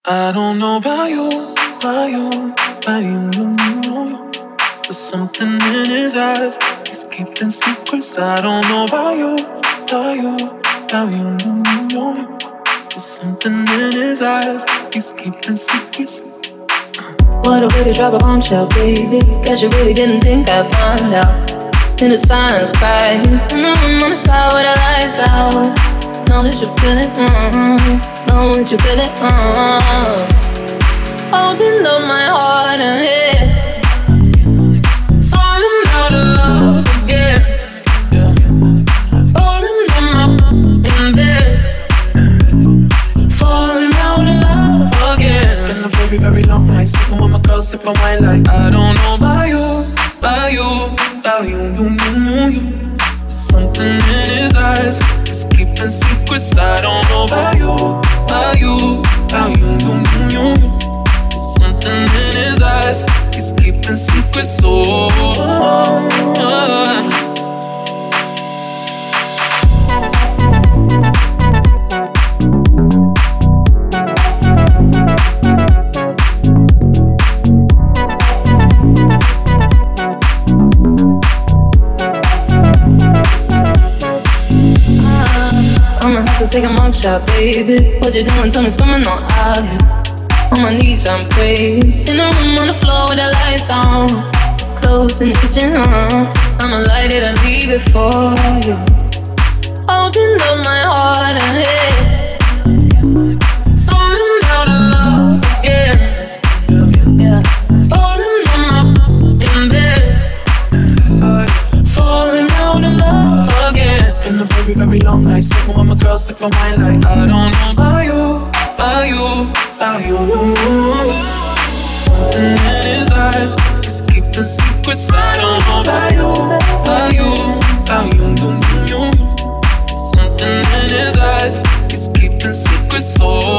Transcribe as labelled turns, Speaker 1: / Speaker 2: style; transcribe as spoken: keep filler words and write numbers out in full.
Speaker 1: I don't know about you, about you, about you, you, you, you. There's something in his eyes, he's keeping secrets. I don't know about you, about you, about you, you, you, you. There's something in his eyes, he's keeping secrets.
Speaker 2: What a way to drop a bombshell, baby. Guess you really didn't think I'd find out. In the silence, cry. Mm-hmm, on the side with the lights out. Know that you feel it, mm-hmm. Know that you feel it, mm-hmm. Holding up my heart and head. Falling out of love again. Falling on my in bed. Falling out of love again.
Speaker 1: It's been a very, very long night. Sleeping with my girl, sipping wine like I don't know about you, about you, about you, you, you, you, you. Something in his eyes, he's keeping secrets. I don't know about you, about you, about you, you, you, you. Something in his eyes, he's keeping secrets. Oh, oh, oh.
Speaker 2: Take a mug shot, baby. What you doing? Tell me, swimming on out here. On my knees, I'm praying. In the room on the floor with the lights down. Clothes in the kitchen, huh? I'ma light it and leave it for you. Holding up my heart and head. Falling out of love again. Yeah. Falling on my in bed. Falling out of love again.
Speaker 1: It's been a very, very long night. Sipping with my girl, sipping wine like I don't know about you, about you, about you, you, you. Something in his eyes, he's keeping secrets. I don't know about you, about you, about you, you, you, you. Something in his eyes, he's keeping secrets. Oh,